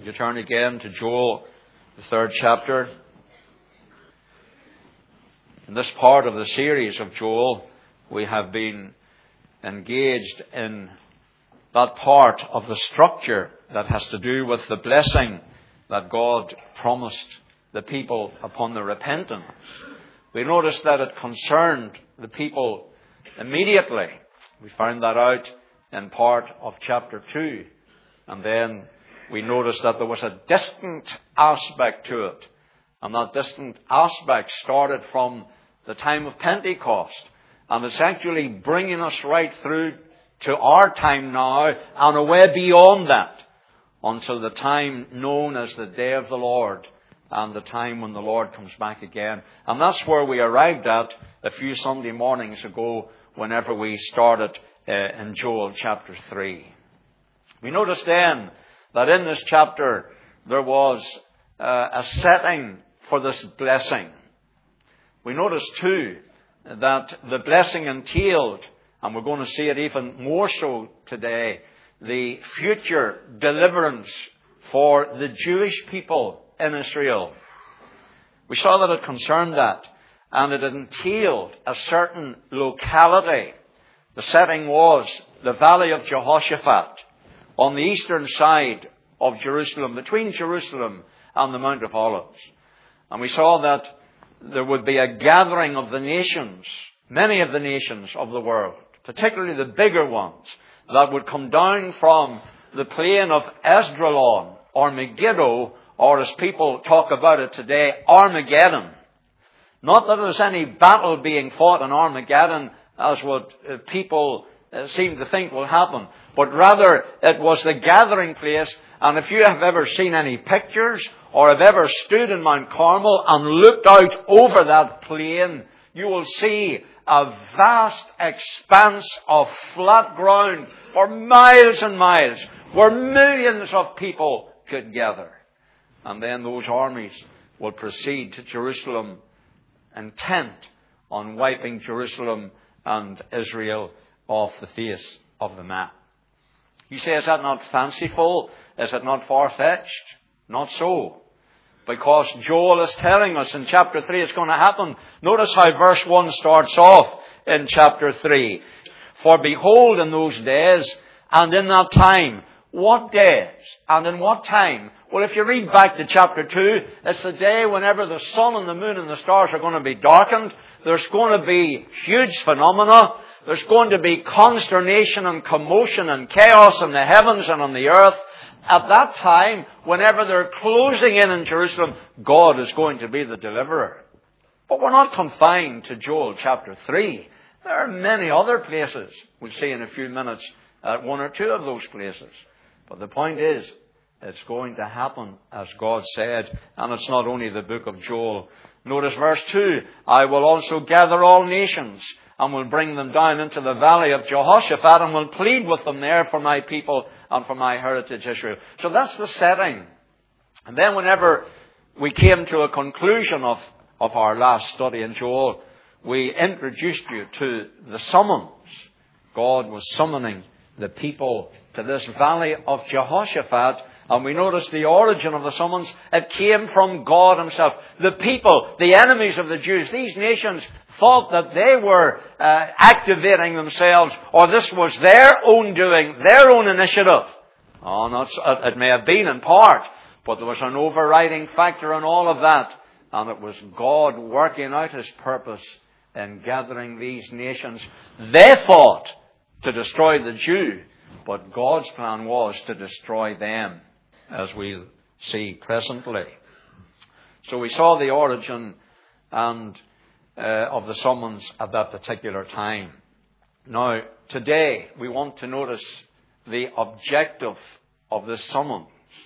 you turn again to Joel, the 3rd chapter? In this part of the series of Joel, we have been engaged in that part of the structure that has to do with the blessing that God promised the people upon their repentance. We noticed that it concerned the people immediately. We found that out in part of chapter 2. And then we noticed that there was a distant aspect to it. And that distant aspect started from the time of Pentecost. And it's actually bringing us right through to our time now and away beyond that until the time known as the day of the Lord and the time when the Lord comes back again. And that's where we arrived at a few Sunday mornings ago whenever we started in Joel chapter 3. We noticed then that in this chapter there was a setting for this blessing. We noticed too that the blessing entailed, and we're going to see it even more so today, the future deliverance for the Jewish people in Israel. We saw that it concerned that, and it entailed a certain locality. The setting was the valley of Jehoshaphat on the eastern side of Jerusalem, between Jerusalem and the Mount of Olives. And we saw that there would be a gathering of the nations, many of the nations of the world, particularly the bigger ones, that would come down from the plain of Esdraelon or Megiddo, or as people talk about it today, Armageddon. Not that there's any battle being fought in Armageddon as what people seem to think will happen, but rather it was the gathering place. And if you have ever seen any pictures or have ever stood in Mount Carmel and looked out over that plain, you will see a vast expanse of flat ground for miles and miles where millions of people could gather. And then those armies will proceed to Jerusalem, intent on wiping Jerusalem and Israel off the face of the map. You say, is that not fanciful? Is it not far-fetched? Not so. Because Joel is telling us in chapter 3 it's going to happen. Notice how verse 1 starts off in chapter 3. For behold, in those days and in that time. What days and in what time? Well, if you read back to chapter 2, it's the day whenever the sun and the moon and the stars are going to be darkened. There's going to be huge phenomena. There's going to be consternation and commotion and chaos in the heavens and on the earth. At that time, whenever they're closing in Jerusalem, God is going to be the deliverer. But we're not confined to Joel chapter 3. There are many other places. We'll see in a few minutes one or two of those places. But the point is, it's going to happen as God said. And it's not only the book of Joel. Notice verse 2. I will also gather all nations and will bring them down into the valley of Jehoshaphat and will plead with them there for my people and for my heritage Israel. So that's the setting. And then whenever we came to a conclusion of our last study in Joel, we introduced you to the summons. God was summoning the people to this valley of Jehoshaphat. And we noticed the origin of the summons. It came from God himself. The people, the enemies of the Jews, these nations thought that they were activating themselves, or this was their own doing, their own initiative. It may have been in part, but there was an overriding factor in all of that. And it was God working out his purpose in gathering these nations. They thought to destroy the Jew, but God's plan was to destroy them, as we'll see presently. So we saw the origin and of the summons at that particular time. Now, today we want to notice the objective of this summons.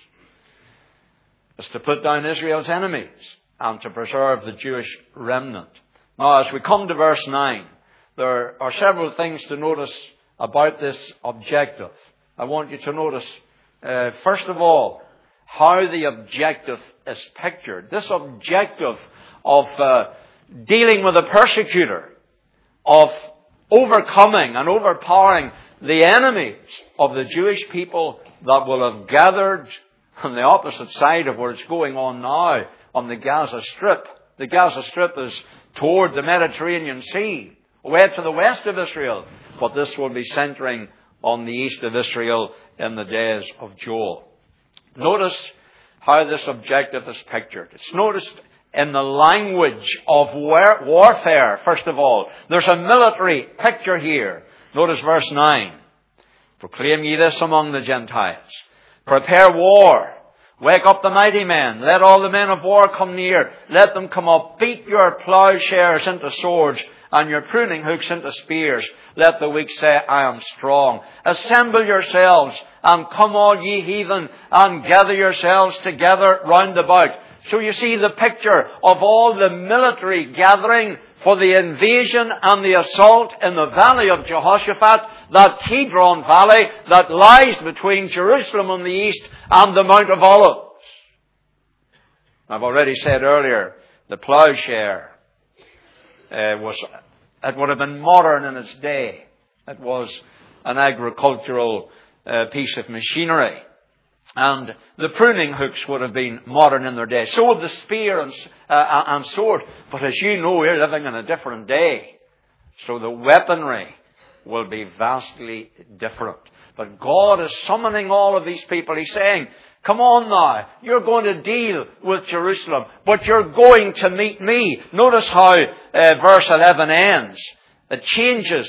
It's to put down Israel's enemies and to preserve the Jewish remnant. Now, as we come to verse 9, there are several things to notice about this objective. I want you to notice, first of all, how the objective is pictured. This objective of dealing with a persecutor, of overcoming and overpowering the enemies of the Jewish people that will have gathered on the opposite side of where it's going on now, on the Gaza Strip. The Gaza Strip is toward the Mediterranean Sea, away to the west of Israel. But this will be centering on the east of Israel in the days of Joel. Notice how this objective is pictured. It's noticed in the language of warfare, first of all. There's a military picture here. Notice verse 9. Proclaim ye this among the Gentiles. Prepare war. Wake up the mighty men. Let all the men of war come near. Let them come up. Beat your plowshares into swords and your pruning hooks into spears. Let the weak say, I am strong. Assemble yourselves and come all ye heathen and gather yourselves together round about. So you see the picture of all the military gathering for the invasion and the assault in the valley of Jehoshaphat, that Kidron Valley that lies between Jerusalem on the east and the Mount of Olives. I've already said earlier, the plowshare it would have been modern in its day. It was an agricultural piece of machinery. And the pruning hooks would have been modern in their day. So would the spear and sword. But as you know, we're living in a different day. So the weaponry will be vastly different. But God is summoning all of these people. He's saying, come on now, you're going to deal with Jerusalem, but you're going to meet me. Notice how verse 11 ends. It changes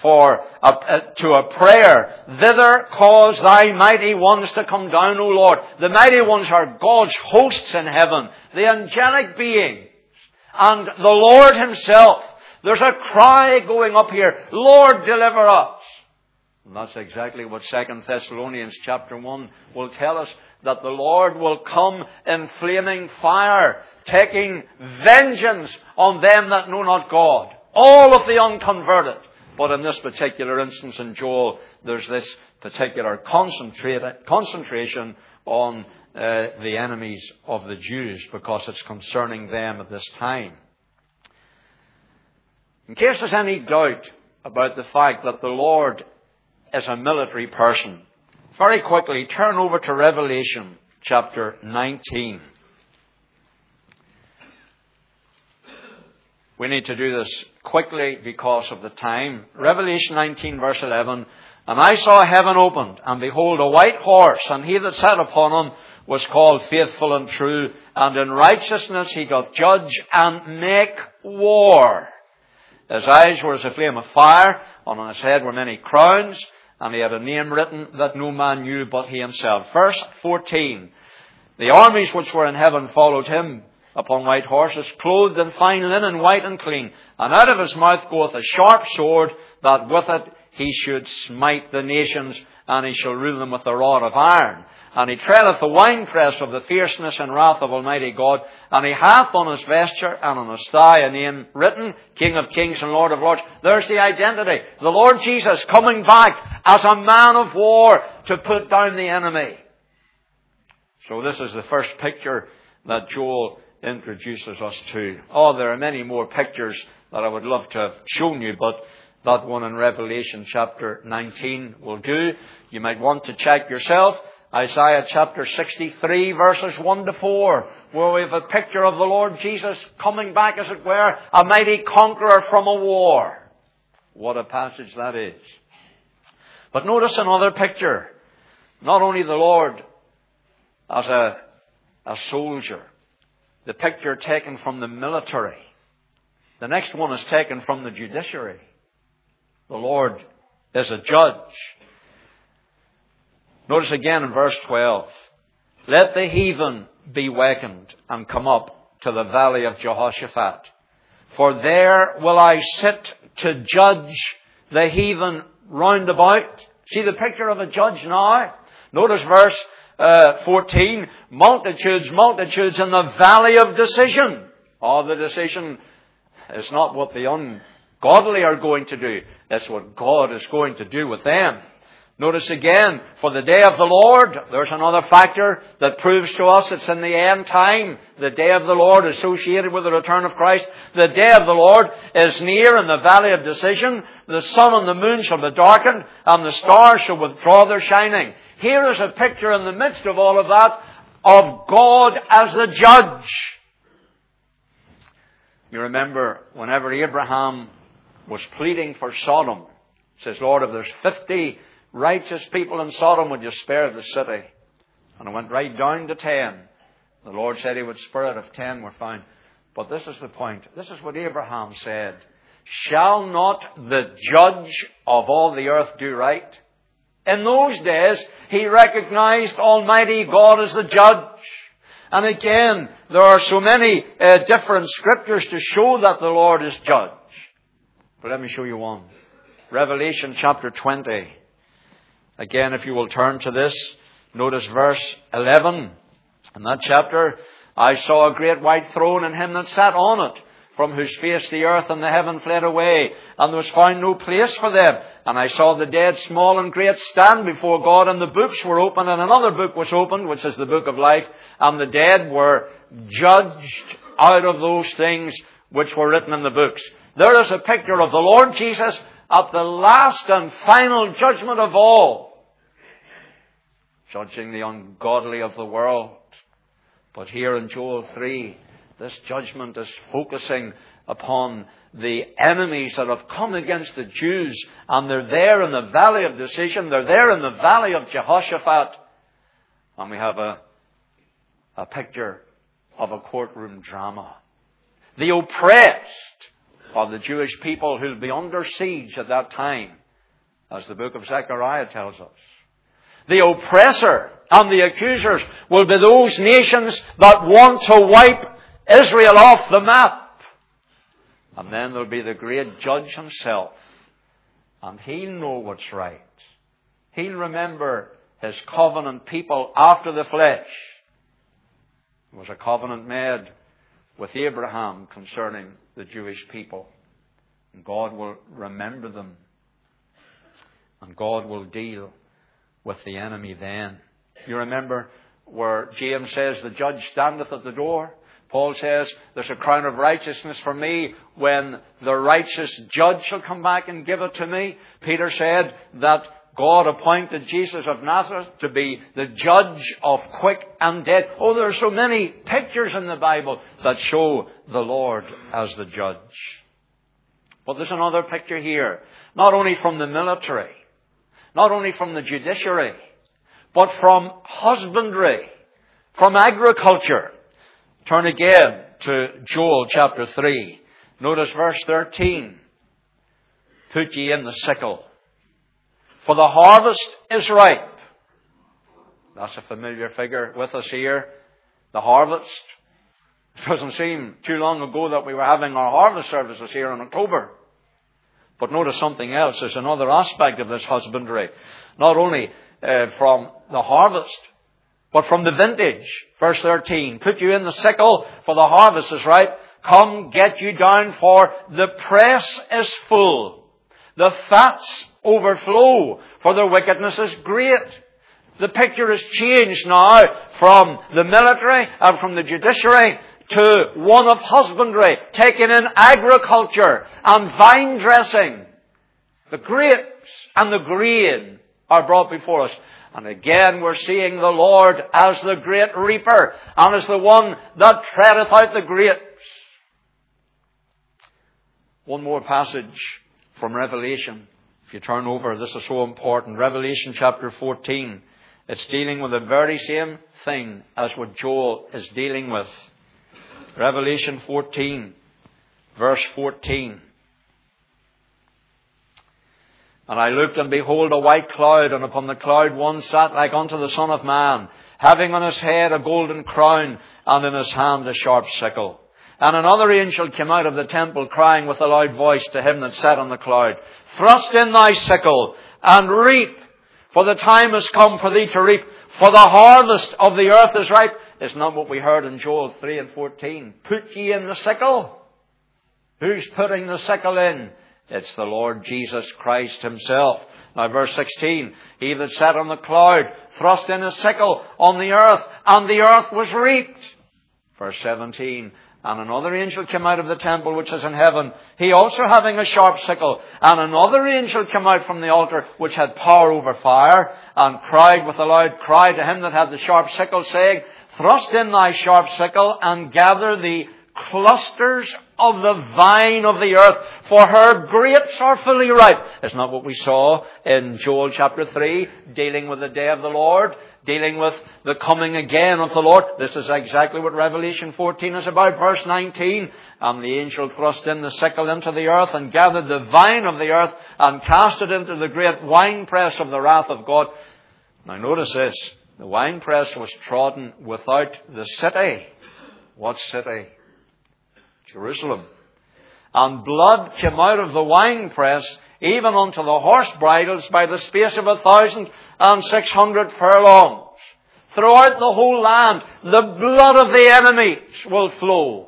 to a prayer. Thither cause thy mighty ones to come down, O Lord. The mighty ones are God's hosts in heaven, the angelic beings, and the Lord himself. There's a cry going up here, Lord, deliver us. And that's exactly what 2 Thessalonians chapter 1 will tell us, that the Lord will come in flaming fire, taking vengeance on them that know not God. All of the unconverted. But in this particular instance in Joel, there's this particular concentration on the enemies of the Jews, because it's concerning them at this time. In case there's any doubt about the fact that the Lord is a military person, very quickly turn over to Revelation chapter 19. We need to do this quickly because of the time. Revelation 19 verse 11. And I saw heaven opened, and behold a white horse, and he that sat upon him was called Faithful and True, and in righteousness he doth judge and make war. His eyes were as a flame of fire, and on his head were many crowns, and he had a name written that no man knew but he himself. Verse 14. The armies which were in heaven followed him upon white horses, clothed in fine linen, white and clean. And out of his mouth goeth a sharp sword, that with it he should smite the nations, and he shall rule them with a rod of iron. And he treadeth the winepress of the fierceness and wrath of Almighty God. And he hath on his vesture and on his thigh a name written, King of Kings and Lord of Lords. There's the identity. The Lord Jesus coming back as a man of war to put down the enemy. So this is the first picture that Joel introduces us to. Oh, there are many more pictures that I would love to have shown you, but that one in Revelation chapter 19 will do. You might want to check yourself. Isaiah chapter 63 verses 1 to 4, where we have a picture of the Lord Jesus coming back, as it were, a mighty conqueror from a war. What a passage that is. But notice another picture. Not only the Lord as a soldier, the picture taken from the military. The next one is taken from the judiciary. The Lord is a judge. Notice again in verse 12. Let the heathen be wakened and come up to the valley of Jehoshaphat. For there will I sit to judge the heathen round about. See the picture of a judge now? Notice verse 14. Multitudes, multitudes in the valley of decision. Oh, the decision is not what the ungodly are going to do. That's what God is going to do with them. Notice again, for the day of the Lord, there's another factor that proves to us it's in the end time. The day of the Lord associated with the return of Christ. The day of the Lord is near in the valley of decision. The sun and the moon shall be darkened, and the stars shall withdraw their shining. Here is a picture in the midst of all of that of God as the judge. You remember whenever Abraham was pleading for Sodom, he says, Lord, if there's 50 righteous people in Sodom, would you spare the city? And it went right down to 10. The Lord said He would spare it if 10 were found. But this is the point. This is what Abraham said. Shall not the judge of all the earth do right? In those days, he recognized Almighty God as the judge. And again, there are so many different scriptures to show that the Lord is judge. But let me show you one. Revelation chapter 20. Again, if you will turn to this, notice verse 11. In that chapter, I saw a great white throne and Him that sat on it, from whose face the earth and the heaven fled away, and there was found no place for them. And I saw the dead, small and great, stand before God, and the books were opened, and another book was opened, which is the book of life, and the dead were judged out of those things which were written in the books. There is a picture of the Lord Jesus at the last and final judgment of all, judging the ungodly of the world. But here in Joel 3, this judgment is focusing upon the enemies that have come against the Jews, and they're there in the valley of decision. They're there in the valley of Jehoshaphat. And we have a picture of a courtroom drama. The oppressed are the Jewish people who'll be under siege at that time, as the book of Zechariah tells us. The oppressor and the accusers will be those nations that want to wipe Israel off the map. And then there'll be the great judge Himself. And He'll know what's right. He'll remember His covenant people after the flesh. There was a covenant made with Abraham concerning the Jewish people. And God will remember them. And God will deal with the enemy then. You remember where James says, the judge standeth at the door. Paul says, there's a crown of righteousness for me when the righteous judge shall come back and give it to me. Peter said that God appointed Jesus of Nazareth to be the judge of quick and dead. Oh, there are so many pictures in the Bible that show the Lord as the judge. But there's another picture here, not only from the military, not only from the judiciary, but from husbandry, from agriculture. Turn again to Joel chapter 3. Notice verse 13. Put ye in the sickle, for the harvest is ripe. That's a familiar figure with us here. The harvest. It doesn't seem too long ago that we were having our harvest services here in October. But notice something else. There's another aspect of this husbandry. Not only from the harvest, but from the vintage. Verse 13. Put you in the sickle, for the harvest is ripe. Come, get you down, for the press is full. The fats overflow, for their wickedness is great. The picture has changed now from the military and from the judiciary to one of husbandry, taking in agriculture and vine dressing. The grapes and the grain are brought before us. And again we're seeing the Lord as the great reaper and as the one that treadeth out the grapes. One more passage from Revelation. If you turn over, this is so important. Revelation chapter 14. It's dealing with the very same thing as what Joel is dealing with. Revelation 14, verse 14. And I looked, and behold, a white cloud, and upon the cloud one sat like unto the Son of Man, having on his head a golden crown, and in his hand a sharp sickle. And another angel came out of the temple, crying with a loud voice to him that sat on the cloud, Thrust in thy sickle, and reap, for the time is come for thee to reap, for the harvest of the earth is ripe. Is not what we heard in Joel 3 and 14. Put ye in the sickle. Who's putting the sickle in? It's the Lord Jesus Christ Himself. Now verse 16. He that sat on the cloud thrust in his sickle on the earth, and the earth was reaped. Verse 17. And another angel came out of the temple which is in heaven, he also having a sharp sickle. And another angel came out from the altar which had power over fire, and cried with a loud cry to him that had the sharp sickle, saying, Thrust in thy sharp sickle, and gather the clusters of the vine of the earth, for her grapes are fully ripe. Isn't that what we saw in Joel chapter 3, dealing with the day of the Lord, dealing with the coming again of the Lord? This is exactly what Revelation 14 is about. Verse 19, and the angel thrust in the sickle into the earth, and gathered the vine of the earth, and cast it into the great winepress of the wrath of God. Now notice this, the winepress was trodden without the city. What city? Jerusalem. And blood came out of the winepress, even unto the horse bridles, by the space of 1,600 furlongs. Throughout the whole land, the blood of the enemies will flow.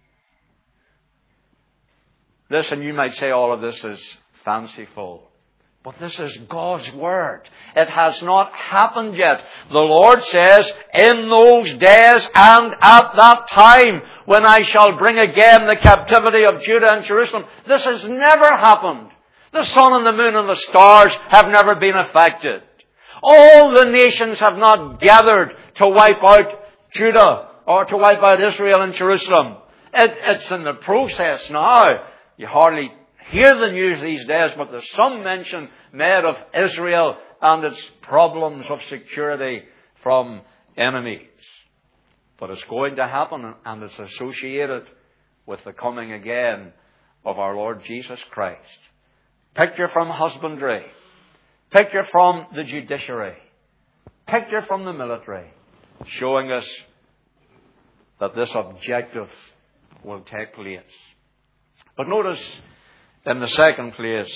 Listen, you might say all of this is fanciful. But this is God's Word. It has not happened yet. The Lord says, in those days and at that time, when I shall bring again the captivity of Judah and Jerusalem. This has never happened. The sun and the moon and the stars have never been affected. All the nations have not gathered to wipe out Judah or to wipe out Israel and Jerusalem. It's in the process now. You hardly hear the news these days, but there's some mention made of Israel and its problems of security from enemies. But it's going to happen, and it's associated with the coming again of our Lord Jesus Christ. Picture from husbandry. Picture from the judiciary. Picture from the military. Showing us that this objective will take place. But notice, in the second place,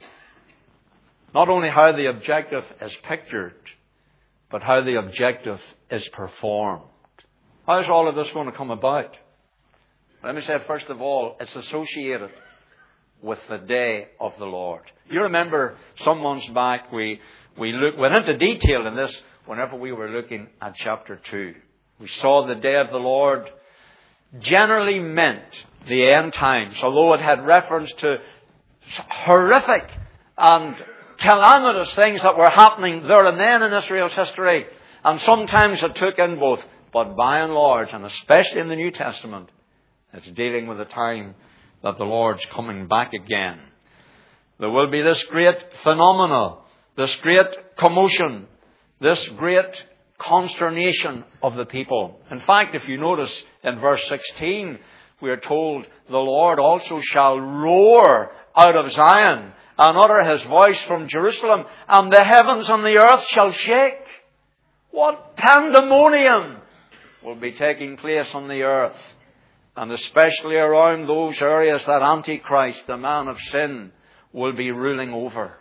not only how the objective is pictured, but how the objective is performed. How is all of this going to come about? Let me say, first of all, it's associated with the day of the Lord. You remember some months back we went into detail in this whenever we were looking at chapter 2. We saw the day of the Lord generally meant the end times, although it had reference to horrific and calamitous things that were happening there and then in Israel's history. And sometimes it took in both. But by and large, and especially in the New Testament, it's dealing with the time that the Lord's coming back again. There will be this great phenomena, this great commotion, this great consternation of the people. In fact, if you notice in verse 16, we are told, the Lord also shall roar out of Zion and utter his voice from Jerusalem, and the heavens and the earth shall shake. What pandemonium will be taking place on the earth, and especially around those areas that Antichrist, the man of sin, will be ruling over.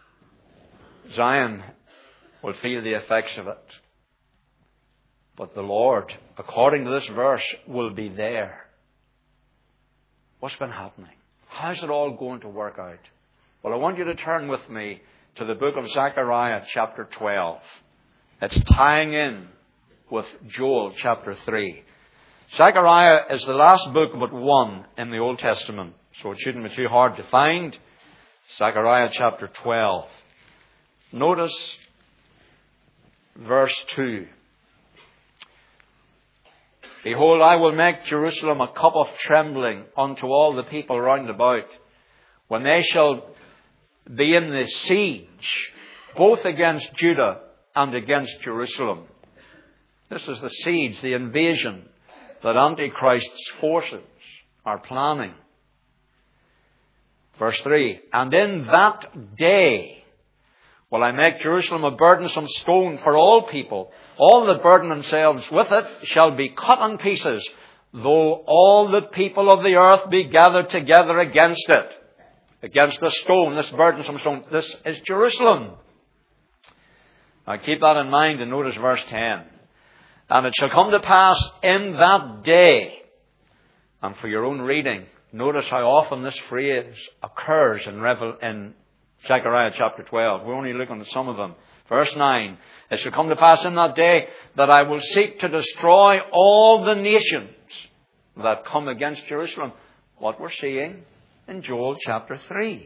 Zion will feel the effects of it. But the Lord, according to this verse, will be there. What's been happening? How's it all going to work out? Well, I want you to turn with me to the book of Zechariah chapter 12. It's tying in with Joel chapter 3. Zechariah is the last book but one in the Old Testament, so it shouldn't be too hard to find. Zechariah chapter 12. Notice verse 2. Behold, I will make Jerusalem a cup of trembling unto all the people round about, when they shall be in the siege, both against Judah and against Jerusalem. This is the siege, the invasion that Antichrist's forces are planning. Verse 3, and in that day will I make Jerusalem a burdensome stone for all people. All that burden themselves with it shall be cut in pieces, though all the people of the earth be gathered together against it. Against the stone, this burdensome stone. This is Jerusalem. Now keep that in mind and notice verse 10. And it shall come to pass in that day, and for your own reading, notice how often this phrase occurs in Zechariah chapter 12. We're only looking at some of them. Verse 9, it shall come to pass in that day that I will seek to destroy all the nations that come against Jerusalem. What we're seeing in Joel chapter 3.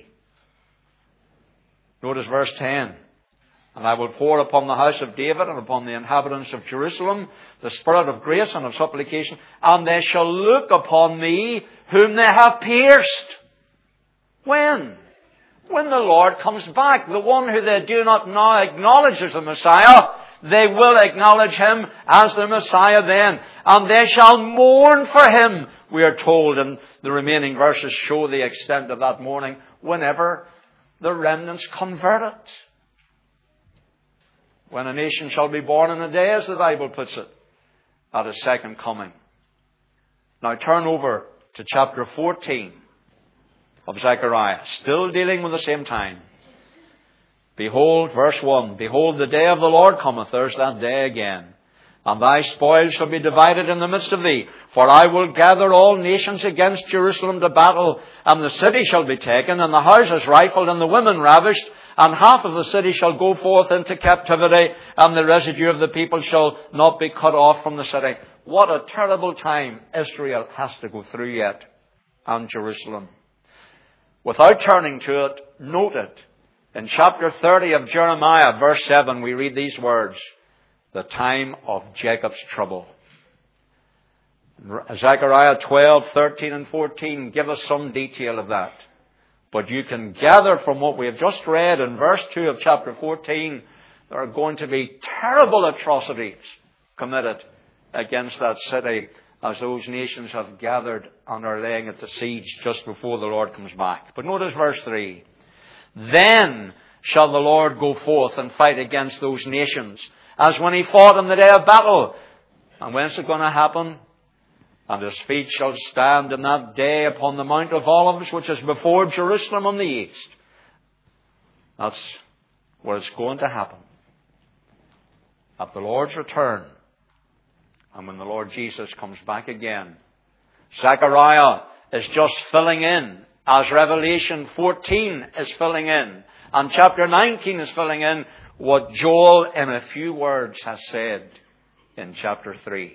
Notice verse 10. And I will pour upon the house of David and upon the inhabitants of Jerusalem the spirit of grace and of supplication, and they shall look upon me whom they have pierced. When? When the Lord comes back, the one who they do not now acknowledge as the Messiah, they will acknowledge Him as the Messiah then. And they shall mourn for Him, we are told, and the remaining verses show the extent of that mourning, whenever the remnants convert it. When a nation shall be born in a day, as the Bible puts it, at His second coming. Now turn over to chapter 14 of Zechariah, still dealing with the same time. Behold, verse 1, behold, the day of the Lord cometh, there's that day again. And thy spoil shall be divided in the midst of thee. For I will gather all nations against Jerusalem to battle, and the city shall be taken, and the houses rifled, and the women ravished, and half of the city shall go forth into captivity, and the residue of the people shall not be cut off from the city. What a terrible time Israel has to go through yet, and Jerusalem. Without turning to it, note it. In chapter 30 of Jeremiah, verse 7, we read these words, the time of Jacob's trouble. Zechariah 12, 13 and 14 give us some detail of that. But you can gather from what we have just read in verse 2 of chapter 14, there are going to be terrible atrocities committed against that city as those nations have gathered and are laying at the siege just before the Lord comes back. But notice verse 3. Then shall the Lord go forth and fight against those nations, as when He fought in the day of battle. And when is it going to happen? And His feet shall stand in that day upon the Mount of Olives, which is before Jerusalem on the east. That's where it's going to happen. At the Lord's return, and when the Lord Jesus comes back again. Zechariah is just filling in, as Revelation 14 is filling in, and chapter 19 is filling in, what Joel in a few words has said in chapter 3.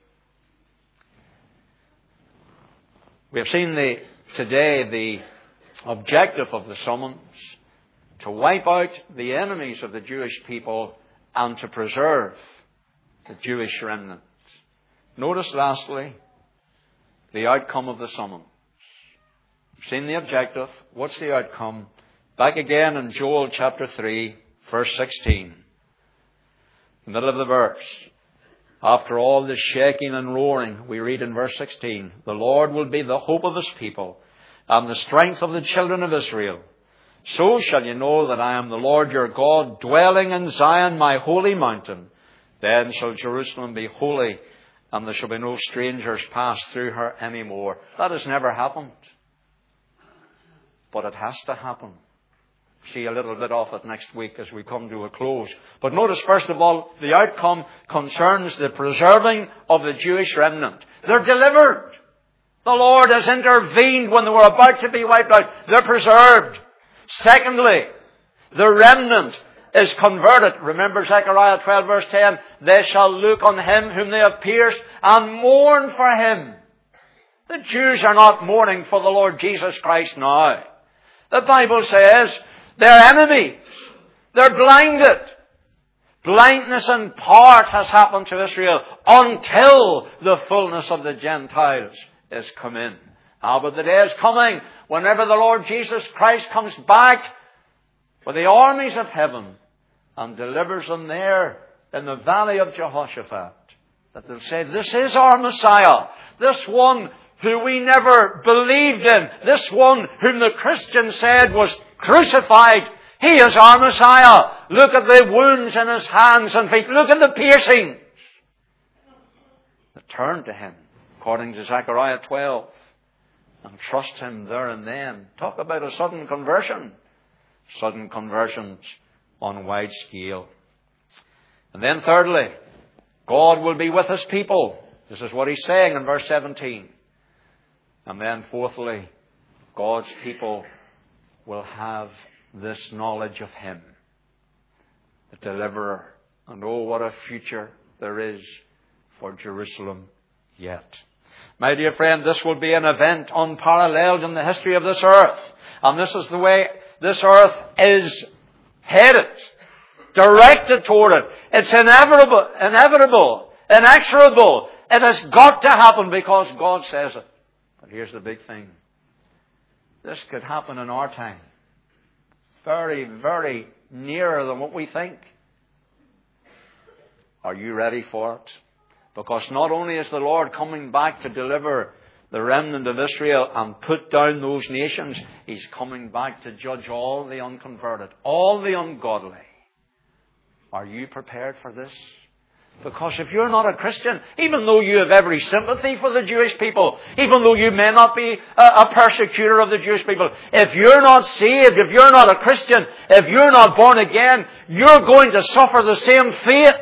We have seen today the objective of the summons to wipe out the enemies of the Jewish people and to preserve the Jewish remnant. Notice lastly the outcome of the summons. We've seen the objective. What's the outcome? Back again in Joel chapter 3, verse 16. The middle of the verse. After all this shaking and roaring, we read in verse 16, the Lord will be the hope of His people and the strength of the children of Israel. So shall you know that I am the Lord your God, dwelling in Zion, my holy mountain. Then shall Jerusalem be holy, and there shall be no strangers pass through her any more. That has never happened. But it has to happen. See a little bit of it next week as we come to a close. But notice, first of all, the outcome concerns the preserving of the Jewish remnant. They're delivered. The Lord has intervened when they were about to be wiped out. They're preserved. Secondly, the remnant is converted. Remember Zechariah 12 verse 10. They shall look on Him whom they have pierced and mourn for Him. The Jews are not mourning for the Lord Jesus Christ now. The Bible says they're enemies. They're blinded. Blindness in part has happened to Israel until the fullness of the Gentiles is come in. But the day is coming whenever the Lord Jesus Christ comes back with the armies of heaven and delivers them there in the valley of Jehoshaphat, that they'll say, this is our Messiah. This one who we never believed in. This one whom the Christians said was crucified. He is our Messiah. Look at the wounds in His hands and feet. Look at the piercings. Turn to Him, according to Zechariah 12, and trust Him there and then. Talk about a sudden conversion. Sudden conversions on a wide scale. And then thirdly, God will be with His people. This is what He's saying in verse 17. And then fourthly, God's people will have this knowledge of Him, the Deliverer. And oh, what a future there is for Jerusalem yet. My dear friend, this will be an event unparalleled in the history of this earth. And this is the way this earth is headed, directed toward it. It's inevitable, inexorable. It has got to happen because God says it. But here's the big thing. This could happen in our time. Very, very nearer than what we think. Are you ready for it? Because not only is the Lord coming back to deliver the remnant of Israel and put down those nations, He's coming back to judge all the unconverted, all the ungodly. Are you prepared for this? Because if you're not a Christian, even though you have every sympathy for the Jewish people, even though you may not be a persecutor of the Jewish people, if you're not saved, if you're not a Christian, if you're not born again, you're going to suffer the same fate.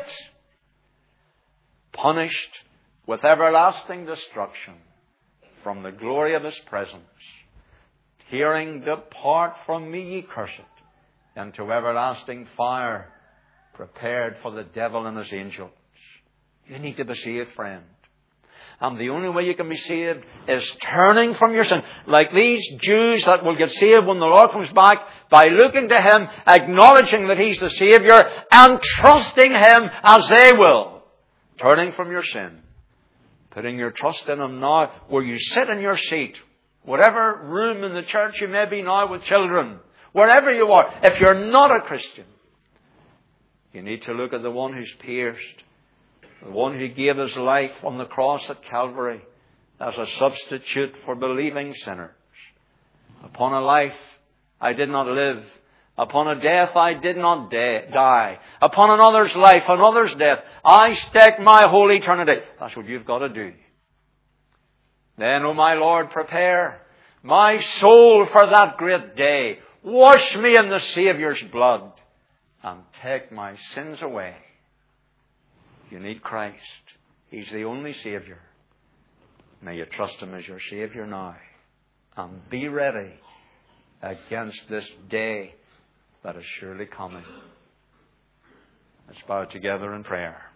Punished with everlasting destruction from the glory of His presence. Hearing, depart from me, ye cursed, into everlasting fire, prepared for the devil and his angels. You need to be saved, friend. And the only way you can be saved is turning from your sin. Like these Jews that will get saved when the Lord comes back, by looking to Him, acknowledging that He's the Saviour, and trusting Him as they will. Turning from your sin. Putting your trust in Him now, where you sit in your seat. Whatever room in the church you may be now with children. Wherever you are. If you're not a Christian, you need to look at the one who's pierced. The one who gave His life on the cross at Calvary as a substitute for believing sinners. Upon a life I did not live. Upon a death I did not die. Upon another's life, another's death, I stake my whole eternity. That's what you've got to do. Then, O my Lord, prepare my soul for that great day. Wash me in the Saviour's blood and take my sins away. You need Christ. He's the only Saviour. May you trust Him as your Saviour now. And be ready against this day that is surely coming. Let's bow together in prayer.